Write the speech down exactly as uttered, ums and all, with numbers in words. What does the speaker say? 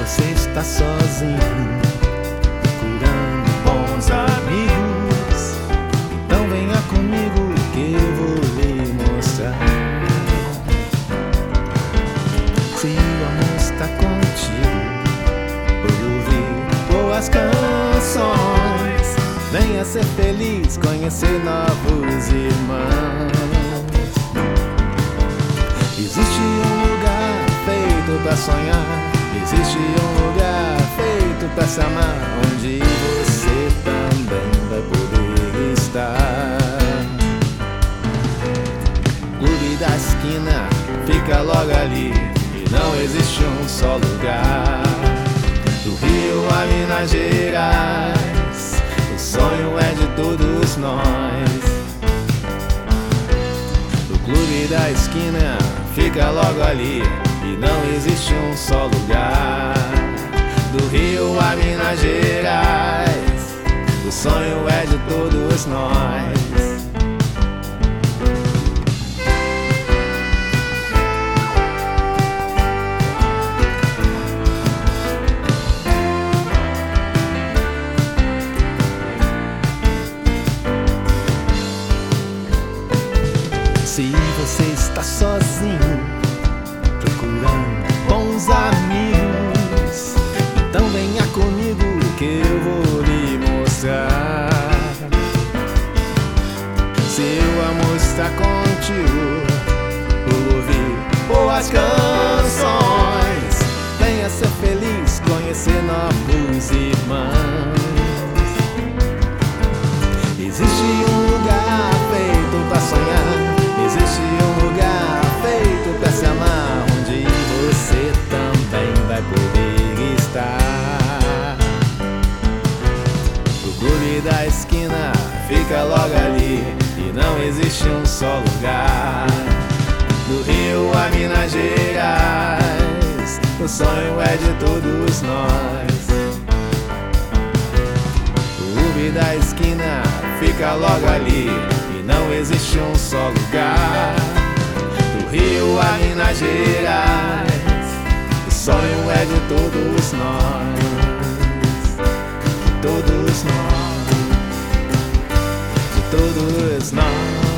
você está sozinho, procurando bons amigos, então venha comigo que eu vou lhe mostrar. Se o amor está contigo, por ouvir boas canções, venha ser feliz, conhecer novos irmãos. Existe um lugar feito pra sonhar, existe um lugar feito pra se amar, onde você também vai poder estar. Clube da esquina fica logo ali, e não existe um só lugar. Do Rio a Minas Gerais, o sonho é de todos nós. O Clube da esquina fica logo ali, e não existe um só lugar. Do Rio a Minas Gerais, o sonho é de todos nós. Se você está sozinho, procurando bons amigos, então venha comigo que eu vou lhe mostrar. Seu amor está contigo, por ouvir boas canções, venha ser feliz, conhecer novos irmãos. Existe um lugar feito pra sonhar, existe um lugar feito pra se amar, onde você também vai poder estar. O Clube da esquina fica logo ali, e não existe um só lugar. Do Rio a Minas Gerais, o sonho é de todos nós. O Clube da esquina fica logo ali, e não existe um só lugar. Do Rio a Minas Gerais, o sonho é de todos nós. De todos nós, de todos nós.